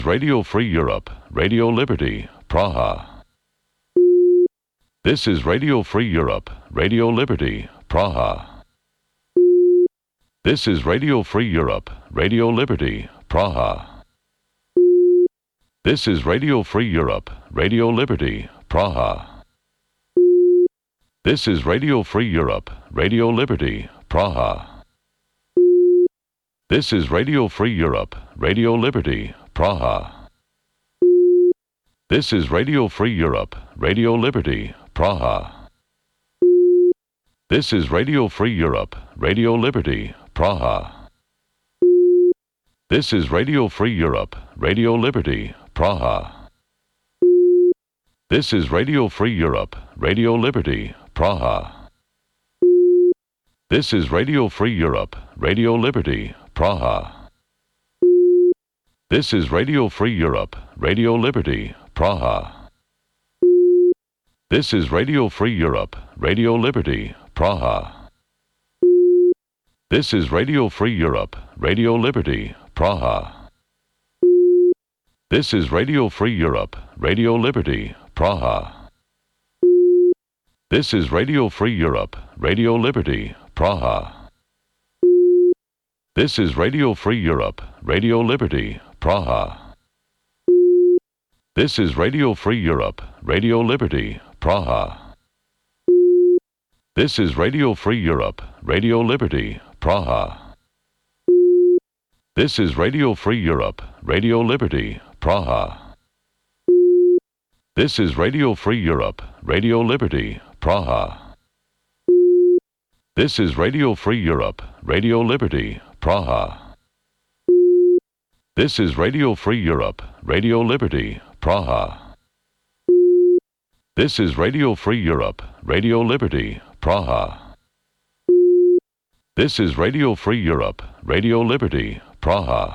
Radio Free Europe, Radio Liberty, Praha. This is Radio Free Europe, Radio Liberty, Praha. This is Radio Free Europe, Radio Liberty, Praha. This is Radio Free Europe, Radio Liberty, Praha. This is Radio Free Europe, Radio Liberty, Praha. This is Radio Free Europe, Radio Liberty, Praha. This is Radio Free Europe, Radio Liberty, Praha. This is Radio Free Europe, Radio Liberty, Praha. This is Radio Free Europe, Radio Liberty, Praha. This is Radio Free Europe, Radio Liberty, Praha. This is Radio Free Europe, Radio Liberty, Praha. This is Radio Free Europe, Radio Liberty, Praha. This is Radio Free Europe, Radio Liberty, Praha. This is Radio Free Europe, Radio Liberty, Praha. This is Radio Free Europe, Radio Liberty, Praha. This is Radio Free Europe, Radio Liberty, Praha. This is Radio Free Europe, Radio Liberty, Praha. This is Radio Free Europe, Radio Liberty, Praha. This is Radio Free Europe, Radio Liberty, Praha. This is Radio Free Europe, Radio Liberty, Praha. This is Radio Free Europe, Radio Liberty, Praha. This is Radio Free Europe, Radio Liberty, Praha. This is Radio Free Europe, Radio Liberty, Praha. This is Radio Free Europe, Radio Liberty, Praha. This is Radio Free Europe, Radio Liberty, Praha.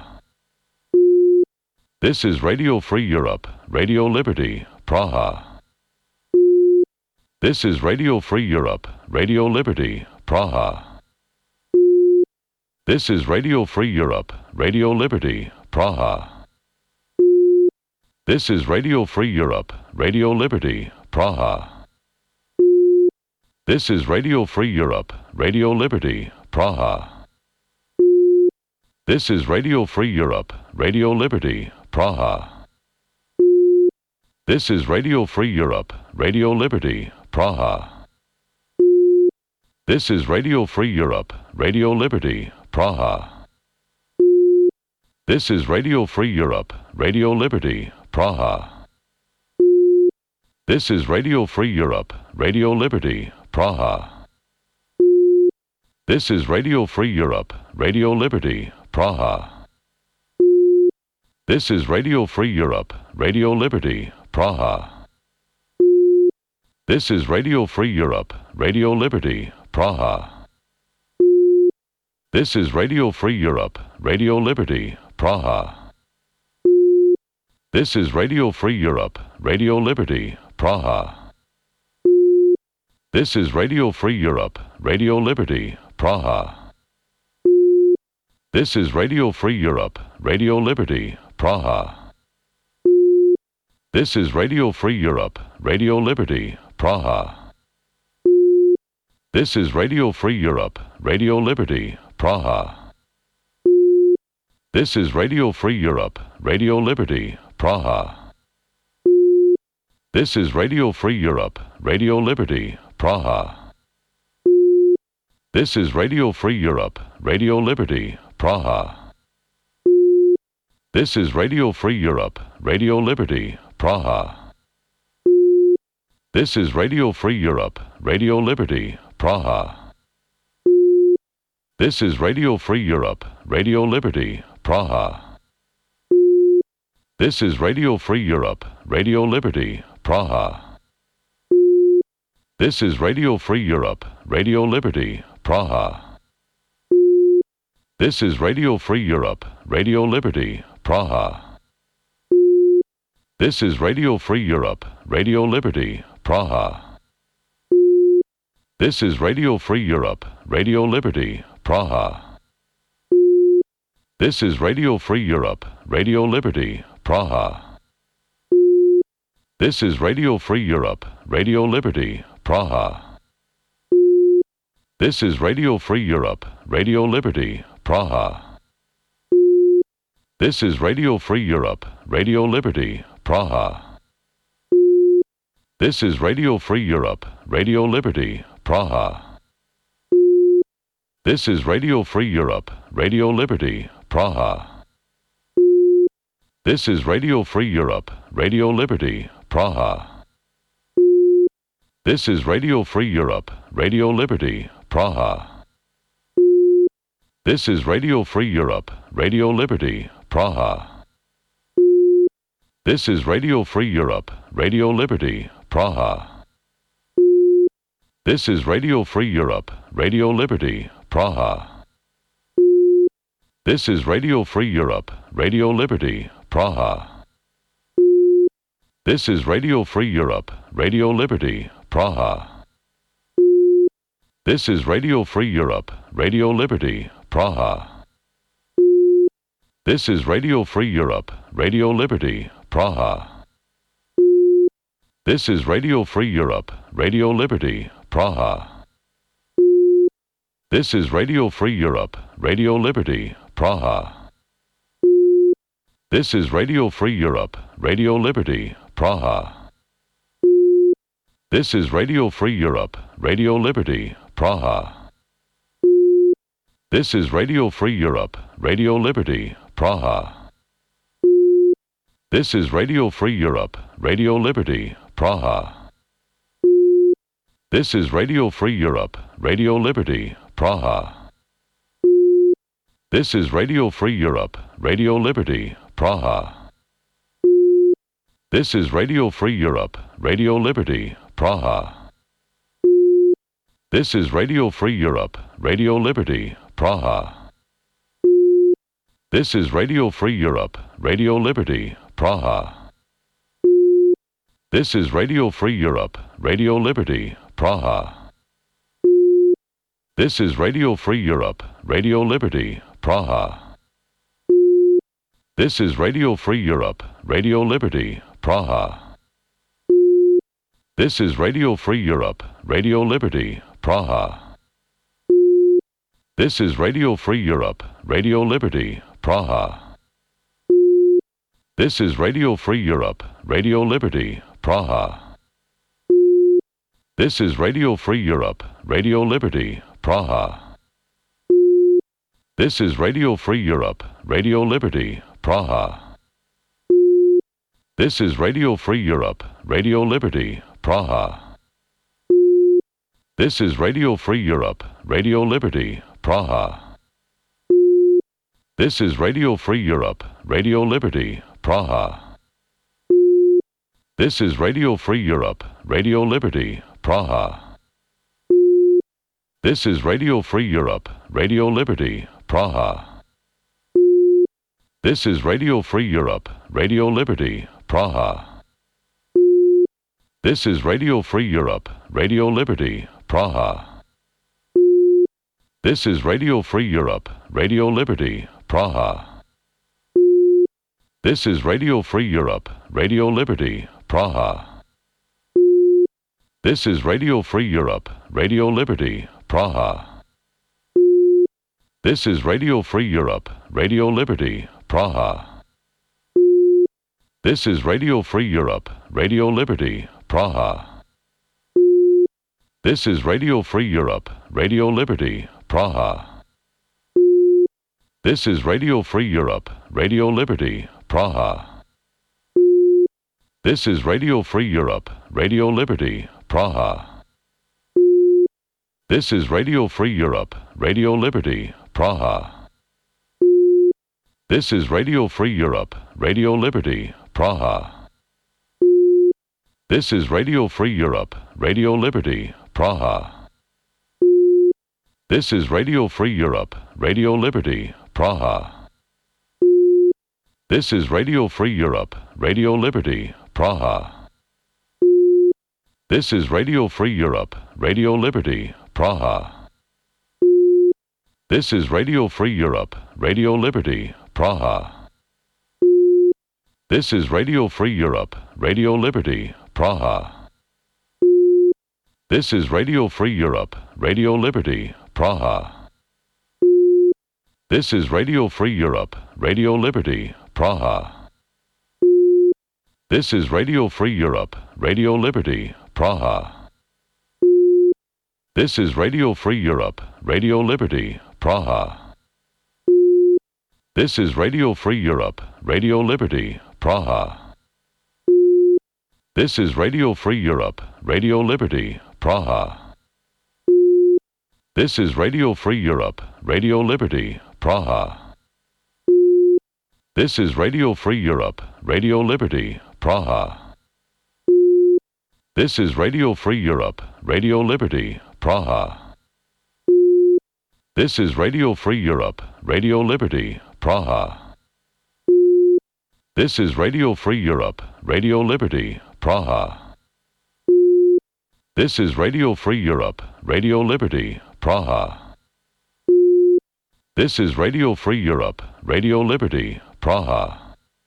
This is Radio Free Europe, Radio Liberty, Praha. This is Radio Free Europe, Radio Liberty, Praha. This is Radio Free Europe, Radio Liberty, Praha. This is Radio Free Europe, Radio Liberty, Praha. This is Radio Free Europe, Radio Liberty, Praha. This is Radio Free Europe, Radio Liberty, Praha. This is Radio Free Europe, Radio Liberty, Praha. This is Radio Free Europe, Radio Liberty, Praha. This is Radio Free Europe, Radio Liberty, Praha. This is Radio Free Europe, Radio Liberty, Praha. This is Radio Free Europe, Radio Liberty, Praha. This is Radio Free Europe, Radio Liberty, Praha. This is Radio Free Europe, Radio Liberty, Praha. This is Radio Free Europe, Radio Liberty, Praha. This is Radio Free Europe, Radio Liberty, Praha. This is Radio Free Europe, Radio Liberty, Praha. This is Radio Free Europe, Radio Liberty, Praha. This is Radio Free Europe, Radio Liberty, Praha. This is Radio Free Europe, Radio Liberty, Praha. This is Radio Free Europe, Radio Liberty, Praha. This is Radio Free Europe, Radio Liberty, Praha. This is Radio Free Europe, Radio Liberty, Praha. This is Radio Free Europe, Radio Liberty, Praha. This is Radio Free Europe, Radio Liberty, Praha. This is Radio Free Europe, Radio Liberty, Praha. This is Radio Free Europe, Radio Liberty, Praha. This is Radio Free Europe, Radio Liberty, Praha. This is Radio Free Europe, Radio Liberty, Praha. This is Radio Free Europe, Radio Liberty, Praha. This is Radio Free Europe, Radio Liberty, Praha. This is Radio Free Europe, Radio Liberty, Praha. This is Radio Free Europe, Radio Liberty, Praha. This is Radio Free Europe, Radio Liberty, Praha. This is Radio Free Europe, Radio Liberty, Praha. This is Radio Free Europe, Radio Liberty, Praha. This is Radio Free Europe, Radio Liberty, Praha. This is Radio Free Europe, Radio Liberty, Praha. This is Radio Free Europe, Radio Liberty, Praha. This is Radio Free Europe, Radio Liberty, Praha. This is Radio Free Europe, Radio Liberty, Praha. This is Radio Free Europe, Radio Liberty, Praha. This is Radio Free Europe, Radio Liberty, Praha. This is Radio Free Europe, Radio Liberty, Praha. This is Radio Free Europe, Radio Liberty, Praha. This is Radio Free Europe, Radio Liberty, Praha. This is Radio Free Europe, Radio Liberty, Praha. This is Radio Free Europe, Radio Liberty, Praha. This is Radio Free Europe, Radio Liberty, Praha. This is Radio Free Europe, Radio Liberty, Praha. This is Radio Free Europe, Radio Liberty, Praha. This is Radio Free Europe, Radio Liberty, Praha. This is Radio Free Europe, Radio Liberty, Praha. This is Radio Free Europe, Radio Liberty, Praha. This is Radio Free Europe, Radio Liberty, Praha. This is Radio Free Europe, Radio Liberty, Praha. This is Radio Free Europe, Radio Liberty, Praha. This is Radio Free Europe, Radio Liberty, Praha. This is Radio Free Europe, Radio Liberty, Praha. This is Radio Free Europe, Radio Liberty, Praha. This is Radio Free Europe, Radio Liberty, Praha. This is Radio Free Europe, Radio Liberty, Praha. This is Radio Free Europe, Radio Liberty, Praha. This is Radio Free Europe, Radio Liberty, Praha. This is Radio Free Europe, Radio Liberty, Praha. This is Radio Free Europe, Radio Liberty, Praha. This is Radio Free Europe, Radio Liberty, Praha. This is Radio Free Europe, Radio Liberty, Praha. This is Radio Free Europe, Radio Liberty, Praha. This is Radio Free Europe, Radio Liberty, Praha. This is Radio Free Europe, Radio Liberty, Praha. This is Radio Free Europe, Radio Liberty, Praha. This is Radio Free Europe, Radio Liberty, Praha. This is Radio Free Europe, Radio Liberty, Praha. This is Radio Free Europe, Radio Liberty, Praha. This is Radio Free Europe, Radio Liberty, Praha. This is Radio Free Europe, Radio Liberty, Praha. This is Radio Free Europe, Radio Liberty, Praha. This is Radio Free Europe, Radio Liberty, Praha. This is Radio Free Europe, Radio Liberty, Praha. This is Radio Free Europe, Radio Liberty, Praha. This is Radio Free Europe, Radio Liberty, Praha. This is Radio Free Europe, Radio Liberty, Praha. This is Radio Free Europe, Radio Liberty, Praha. This is Radio Free Europe, Radio Liberty, Praha. This is Radio Free Europe, Radio Liberty, Praha. This is Radio Free Europe, Radio Liberty, Praha. This is Radio Free Europe, Radio Liberty, Praha. This is Radio Free Europe, Radio Liberty, Praha. This is Radio Free Europe, Radio Liberty, Praha. This is Radio Free Europe, Radio Liberty, Praha. This is Radio Free Europe, Radio Liberty, Praha. This is Radio Free Europe, Radio Liberty, Praha. This is Radio Free Europe, Radio Liberty, Praha. This is Radio Free Europe, Radio Liberty, Praha. This is Radio Free Europe, Radio Liberty, Praha. This is Radio Free Europe, Radio Liberty, Praha. This is Radio Free Europe, Radio Liberty, Praha. This is Radio Free Europe, Radio Liberty, Praha. This is Radio Free Europe, Radio Liberty, Praha. This is Radio Free Europe, Radio Liberty, Praha.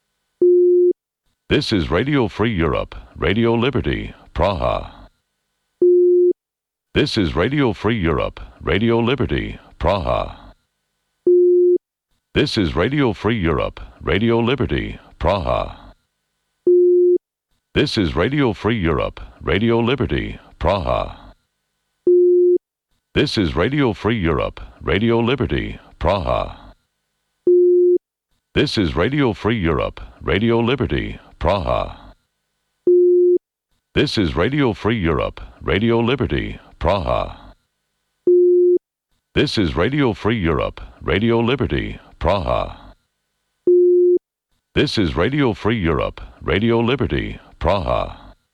This is Radio Free Europe, Radio Liberty, Praha. This is Radio Free Europe, Radio Liberty, Praha. This is Radio Free Europe, Radio Liberty, Praha. This is Radio Free Europe, Radio Liberty, Praha. This is Radio Free Europe, Radio Liberty, Praha. This is Radio Free Europe, Radio Liberty, Praha. This is Radio Free Europe, Radio Liberty, Praha. This is Radio Free Europe, Radio Liberty, Praha. This is Radio Free Europe, Radio Liberty, Praha.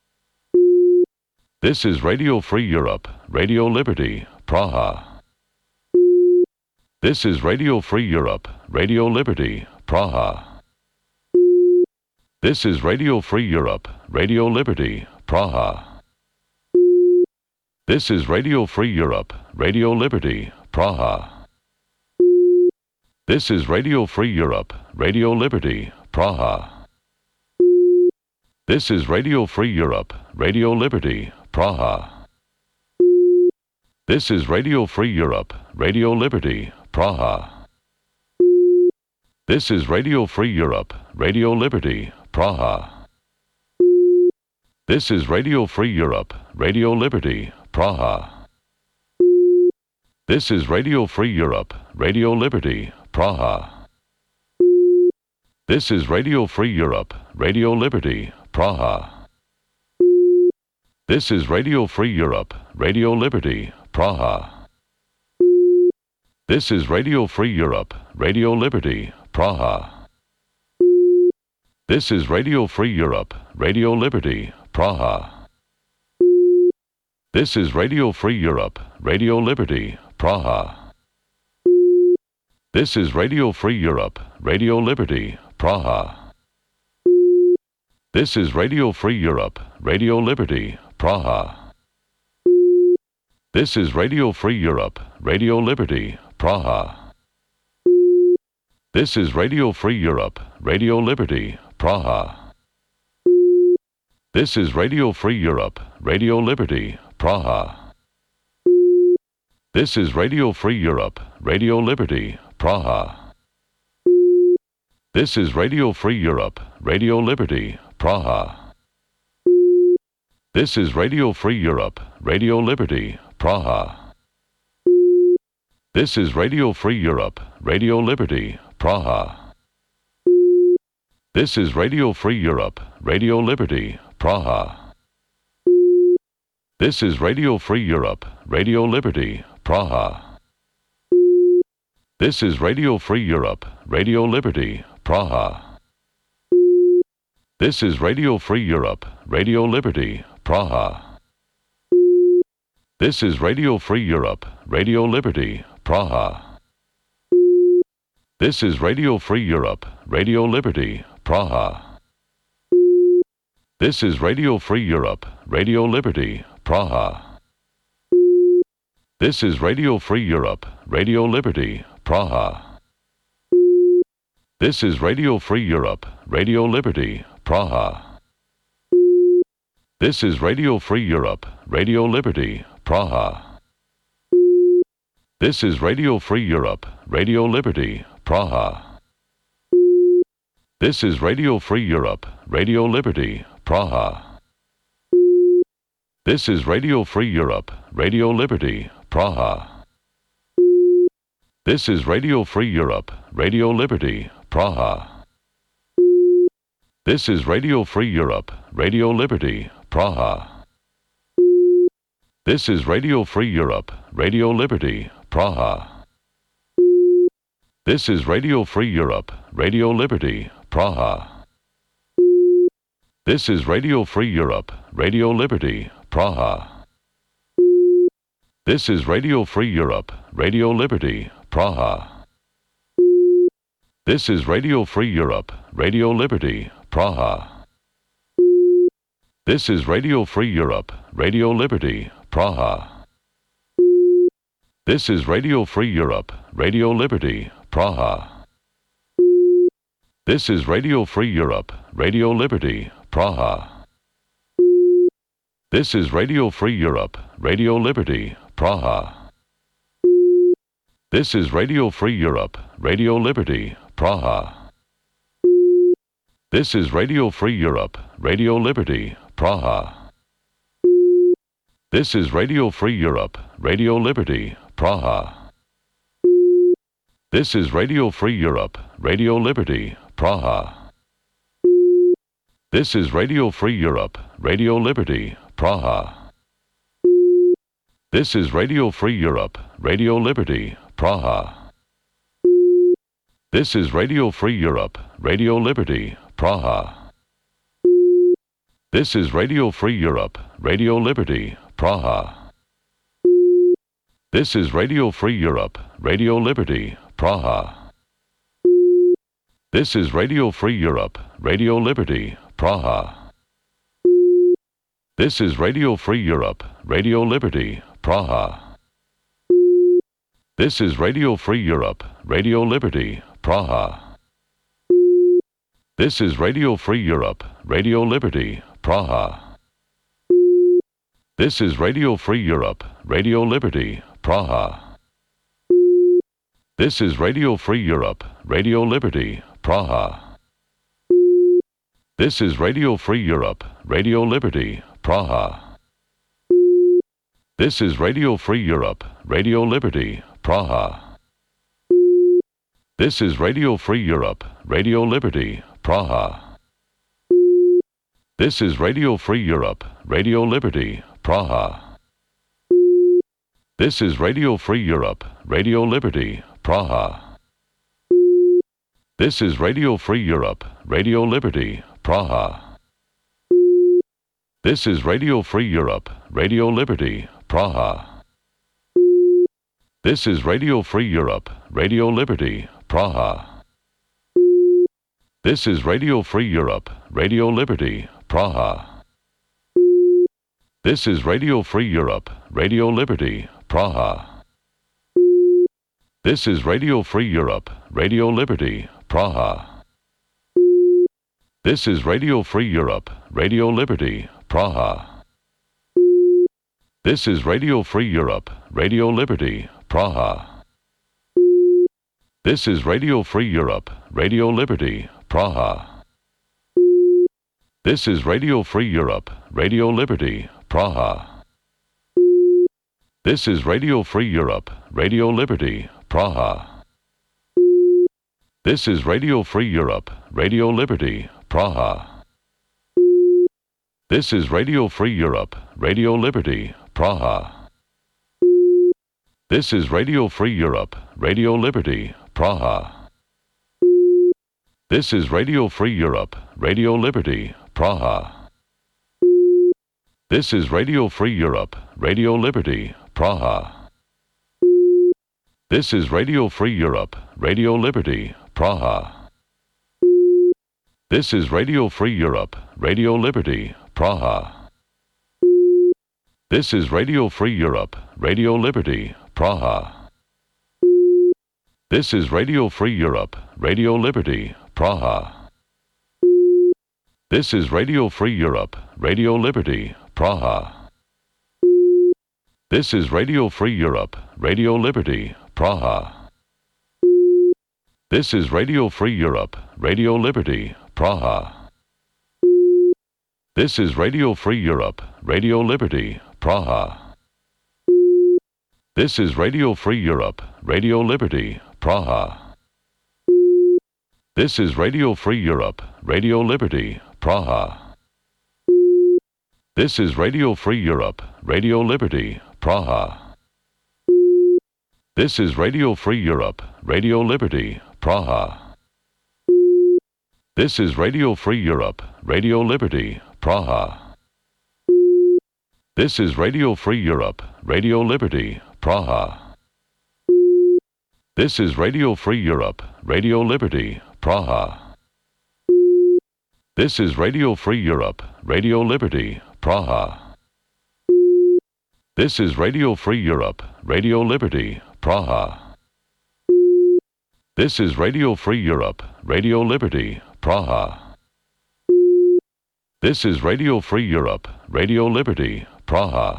This is Radio Free Europe, Radio Liberty, Praha. This is Radio Free Europe, Radio Liberty, Praha. This is Radio Free Europe, Radio Liberty, Praha. This is Radio Free Europe, Radio Liberty, Praha. This is Radio Free Europe, Radio Liberty, Praha. This is Radio Free Europe, Radio Liberty, Praha. This is Radio Free Europe, Radio Liberty, Praha. This is Radio Free Europe, Radio Liberty, Praha. This is Radio Free Europe, Radio Liberty, Praha. This is Radio Free Europe, Radio Liberty, Praha. This is Radio Free Europe, Radio Liberty, Praha. This is Radio Free Europe, Radio Liberty, Praha. This is Radio Free Europe, Radio Liberty, Praha. This is Radio Free Europe, Radio Liberty, Praha. This is Radio Free Europe, Radio Liberty, Praha. This is Radio Free Europe, Radio Liberty, Praha. This is Radio Free Europe, Radio Liberty, Praha. This is Radio Free Europe, Radio Liberty, Praha. This is Radio Free Europe, Radio Liberty, Praha. This is Radio Free Europe, Radio Liberty, Praha. This is Radio Free Europe, Radio Liberty, Praha. This is Radio Free Europe, Radio Liberty, Praha. This is Radio Free Europe, Radio Liberty, Praha. This is Radio Free Europe, Radio Liberty, Praha. This is Radio Free Europe, Radio Liberty, Praha. This is Radio Free Europe, Radio Liberty, Praha. This is Radio Free Europe, Radio Liberty, Praha. This is Radio Free Europe, Radio Liberty, Praha. This is Radio Free Europe, Radio Liberty, Praha. This is Radio Free Europe, Radio Liberty, Praha. This is Radio Free Europe, Radio Liberty, Praha. This is Radio Free Europe, Radio Liberty, Praha. This is Radio Free Europe, Radio Liberty, Praha. This is Radio Free Europe, Radio Liberty, Praha. This is Radio Free Europe, Radio Liberty, Praha. This is Radio Free Europe, Radio Liberty, Praha. This is Radio Free Europe, Radio Liberty, Praha. This is Radio Free Europe, Radio Liberty, Praha. This is Radio Free Europe, Radio Liberty, Praha. This is Radio Free Europe, Radio Liberty, Praha. This is Radio Free Europe, Radio Liberty, Praha. This is Radio Free Europe, Radio Liberty, Praha. This is Radio Free Europe, Radio Liberty, Praha. This is Radio Free Europe, Radio Liberty, Praha. This is Radio Free Europe, Radio Liberty, Praha. This is Radio Free Europe, Radio Liberty, Praha. This is Radio Free Europe, Radio Liberty, Praha. This is Radio Free Europe, Radio Liberty, Praha. This is Radio Free Europe, Radio Liberty, Praha. This is Radio Free Europe, Radio Liberty, Praha. This is Radio Free Europe, Radio Liberty, Praha. This is Radio Free Europe, Radio Liberty, Praha. This is Radio Free Europe, Radio Liberty, Praha. This is Radio Free Europe, Radio Liberty, Praha. This is Radio Free Europe, Radio Liberty, Praha. This is Radio Free Europe, Radio Liberty, Praha. This is Radio Free Europe, Radio Liberty, Praha. This is Radio Free Europe, Radio Liberty, Praha. This is Radio Free Europe, Radio Liberty, Praha. This is Radio Free Europe, Radio Liberty, Praha. This is Radio Free Europe, Radio Liberty, Praha. This is Radio Free Europe, Radio Liberty, Praha. This is Radio Free Europe, Radio Liberty, Praha. This is Radio Free Europe, Radio Liberty, Praha. This is Radio Free Europe, Radio Liberty, Praha. This is Radio Free Europe, Radio Liberty, Praha. This is Radio Free Europe, Radio Liberty, Praha. This is Radio Free Europe, Radio Liberty, Praha. This is Radio Free Europe, Radio Liberty, Praha. This is Radio Free Europe, Radio Liberty, Praha. This is Radio Free Europe, Radio Liberty, Praha. This is Radio Free Europe, Radio Liberty, Praha. This is Radio Free Europe, Radio Liberty, Praha. This is Radio Free Europe, Radio Liberty, Praha. This is Radio Free Europe, Radio Liberty, Praha. This is Radio Free Europe, Radio Liberty, Praha. This is Radio Free Europe, Radio Liberty, Praha. This is Radio Free Europe, Radio Liberty, Praha. This is Radio Free Europe, Radio Liberty, Praha. This is Radio Free Europe, Radio Liberty, Praha. This is Radio Free Europe, Radio Liberty, Praha. This is Radio Free Europe, Radio Liberty, Praha. This is Radio Free Europe, Radio Liberty, Praha. This is Radio Free Europe, Radio Liberty, Praha. This is Radio Free Europe, Radio Liberty, Praha. This is Radio Free Europe, Radio Liberty, Praha. This is Radio Free Europe, Radio Liberty, Praha. This is Radio Free Europe, Radio Liberty, Praha. This is Radio Free Europe, Radio Liberty, Praha. This is Radio Free Europe, Radio Liberty, Praha. This is Radio Free Europe, Radio Liberty, Praha. This is Radio Free Europe, Radio Liberty, Praha. This is Radio Free Europe, Radio Liberty, Praha. This is Radio Free Europe, Radio Liberty, Praha. This is Radio Free Europe, Radio Liberty, Praha. This is Radio Free Europe, Radio Liberty, Praha. This is Radio Free Europe, Radio Liberty, Praha. This is Radio Free Europe, Radio Liberty, Praha. This is Radio Free Europe, Radio Liberty, Praha. This is Radio Free Europe, Radio Liberty, Praha. This is Radio Free Europe, Radio Liberty, Praha. This is Radio Free Europe, Radio Liberty, Praha. This is Radio Free Europe, Radio Liberty, Praha.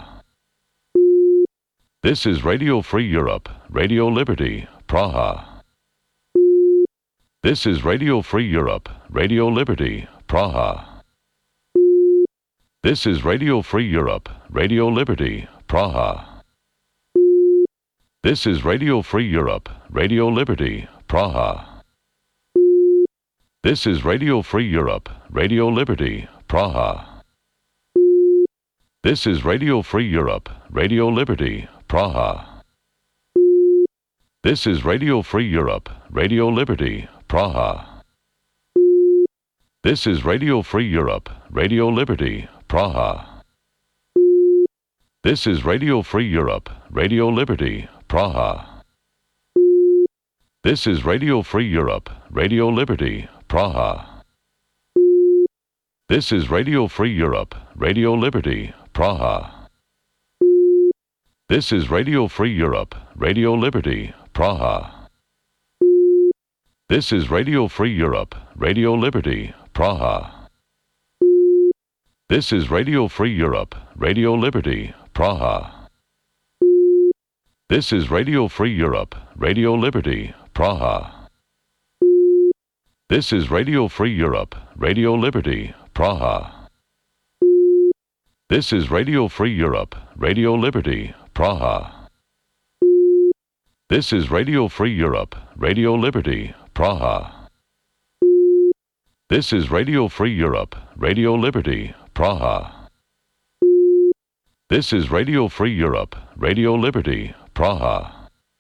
This is Radio Free Europe, Radio Liberty, Praha. This is Radio Free Europe, Radio Liberty, Praha. This is Radio Free Europe, Radio Liberty, Praha. This is Radio Free Europe, Radio Liberty, Praha. This is Radio Free Europe, Radio Liberty, Praha. This is Radio Free Europe, Radio Liberty, Praha. This is Radio Free Europe, Radio Liberty, Praha. This is Radio Free Europe, Radio Liberty, Praha. This is Radio Free Europe, Radio Liberty, Praha. This is Radio Free Europe, Radio Liberty, Praha. This is Radio Free Europe, Radio Liberty, Praha. This is Radio Free Europe, Radio Liberty, Praha. This is Radio Free Europe, Radio Liberty, Praha. This is Radio Free Europe, Radio Liberty, Praha. This is Radio Free Europe, Radio Liberty, Praha. This is Radio Free Europe, Radio Liberty, Praha. This is Radio Free Europe, Radio Liberty, Praha. This is Radio Free Europe, Radio Liberty, Praha. This is Radio Free Europe, Radio Liberty, Praha. This is Radio Free Europe, Radio Liberty, Praha.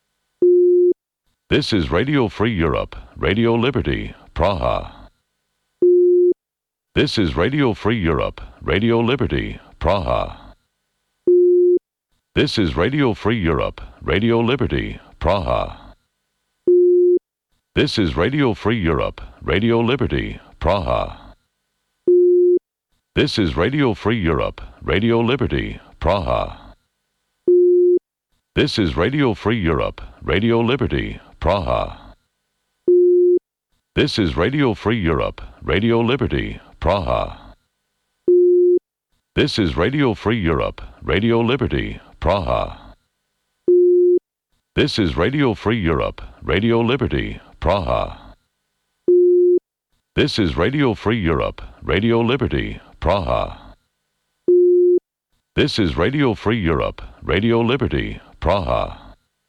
This is Radio Free Europe, Radio Liberty, Praha. This is Radio Free Europe, Radio Liberty, Praha. This is Radio Free Europe, Radio Liberty, Praha. This is Radio Free Europe, Radio Liberty, Praha. This is Radio Free Europe, Radio Liberty, Praha. This is Radio Free Europe, Radio Liberty, Praha. This is Radio Free Europe, Radio Liberty, Praha. This is Radio Free Europe, Radio Liberty, Praha. This is Radio Free Europe, Radio Liberty, Praha. This is Radio Free Europe, Radio Liberty, Praha. This is Radio Free Europe, Radio Liberty, Praha.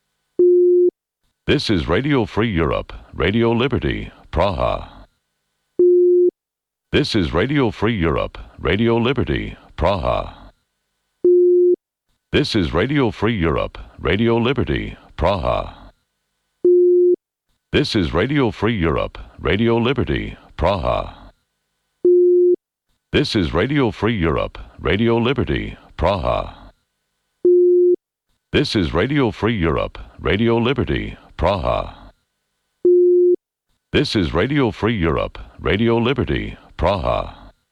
This is Radio Free Europe, Radio Liberty, Praha. This is Radio Free Europe, Radio Liberty, Praha. This is Radio Free Europe, Radio Liberty, Praha. This is Radio Free Europe, Radio Liberty, Praha. This is Radio Free Europe, Radio Liberty, Praha. This is Radio Free Europe, Radio Liberty, Praha. This is Radio Free Europe, Radio Liberty, Praha.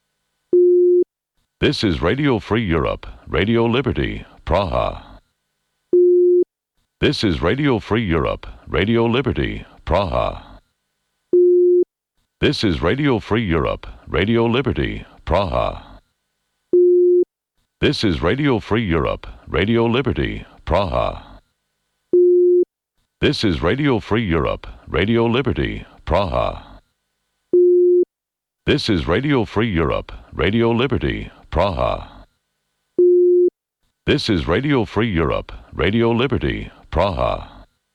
This is Radio Free Europe, Radio Liberty, Praha. This is Radio Free Europe, Radio Liberty, Praha. This is Radio Free Europe, Radio Liberty, Praha. This is Radio Free Europe, Radio Liberty, Praha. This is Radio Free Europe, Radio Liberty, Praha. This is Radio Free Europe, Radio Liberty, Praha. This is Radio Free Europe, Radio Liberty, Praha.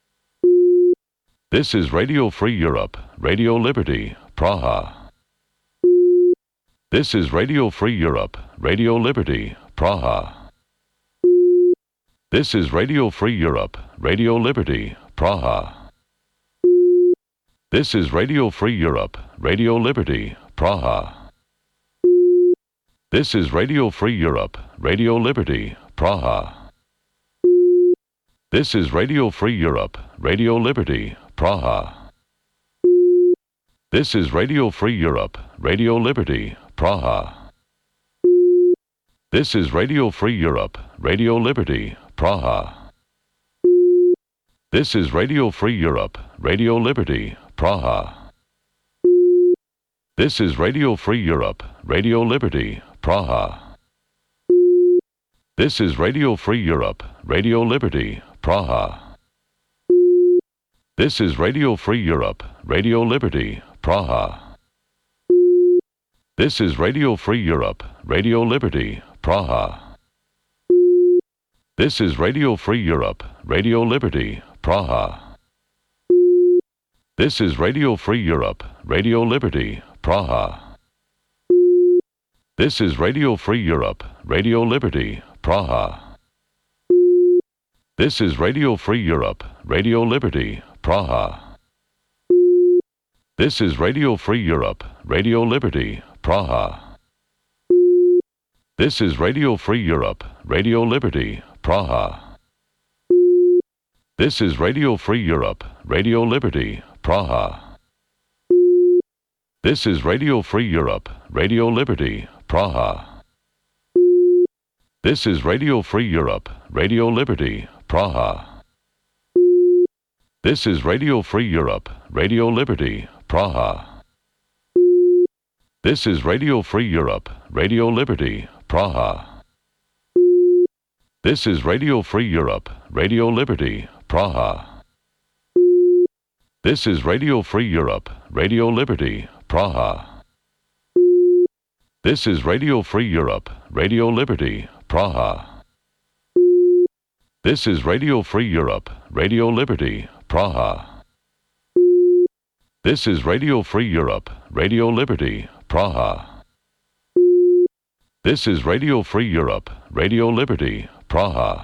This is Radio Free Europe, Radio Liberty, Praha. This is Radio Free Europe, Radio Liberty, Praha. This is Radio Free Europe, Radio Liberty, Praha. This is Radio Free Europe, Radio Liberty, Praha. This is Radio Free Europe, Radio Liberty, Praha. This is Radio Free Europe, Radio Liberty, Praha. This is Radio Free Europe, Radio Liberty, Praha. This is Radio Free Europe, Radio Liberty, Praha. This is Radio Free Europe, Radio Liberty, Praha. This is Radio Free Europe, Radio Liberty, Praha. This is Radio Free Europe, Radio Liberty, Praha. This is Radio Free Europe, Radio Liberty, Praha. This is Radio Free Europe, Radio Liberty, Praha. This is Radio Free Europe, Radio Liberty, Praha. This is Radio Free Europe, Radio Liberty, Praha. This is Radio Free Europe, Radio Liberty, Praha. This is Radio Free Europe, Radio Liberty, Praha. This is Radio Free Europe, Radio Liberty, Praha. This is Radio Free Europe, Radio Liberty, Praha. This is Radio Free Europe, Radio Liberty, Praha. This is Radio Free Europe, Radio Liberty, Praha. This is Radio Free Europe, Radio Liberty, Praha. This is Radio Free Europe, Radio Liberty, Praha. This is Radio Free Europe, Radio Liberty, Praha. This is Radio Free Europe, Radio Liberty, Praha. This is Radio Free Europe, Radio Liberty, Praha. This is Radio Free Europe, Radio Liberty, Praha. This is Radio Free Europe, Radio Liberty, Praha. This is Radio Free Europe, Radio Liberty, Praha. This is Radio Free Europe, Radio Liberty, Praha.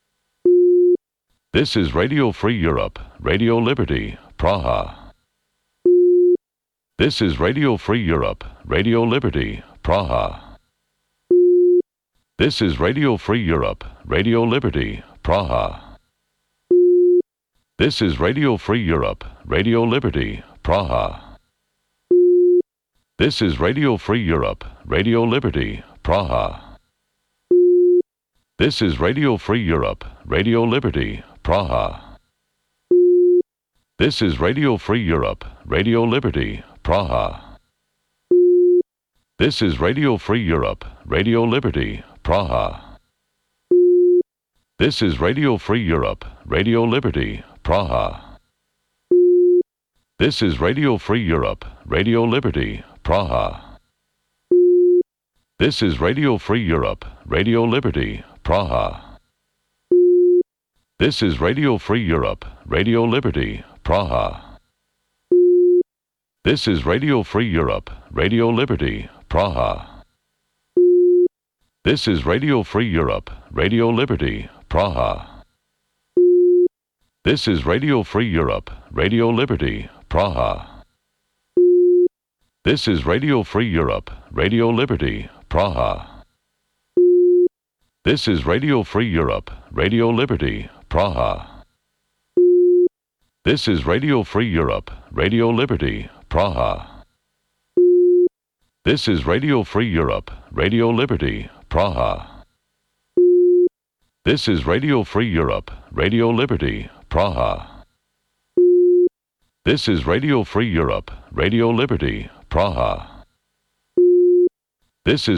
This is Radio Free Europe, Radio Liberty, Praha. This is Radio Free Europe, Radio Liberty, Praha. This is Radio Free Europe, Radio Liberty, Praha. This is Radio Free Europe, Radio Liberty, Praha. This is Radio Free Europe, Radio Liberty, Praha. This is Radio Free Europe, Radio Liberty, Praha. This is Radio Free Europe, Radio Liberty, Praha. This is Radio Free Europe, Radio Liberty, Praha. This is Radio Free Europe, Radio Liberty, Praha. This is Radio Free Europe, Radio Liberty, Praha. This is Radio Free Europe, Radio Liberty, Praha. This is Radio Free Europe, Radio Liberty, Praha. This is Radio Free Europe, Radio Liberty, Praha. This is Radio Free Europe, Radio Liberty, Praha. This is Radio Free Europe, Radio Liberty, Praha. This is Radio Free Europe, Radio Liberty, Praha. This is Radio Free Europe, Radio Liberty, Praha. This is Radio Free Europe, Radio Liberty, Praha. This is Radio Free Europe, Radio Liberty, Praha. This is Radio Free Europe, Radio Liberty, Praha. This is Radio Free Europe, Radio Liberty, Praha. This is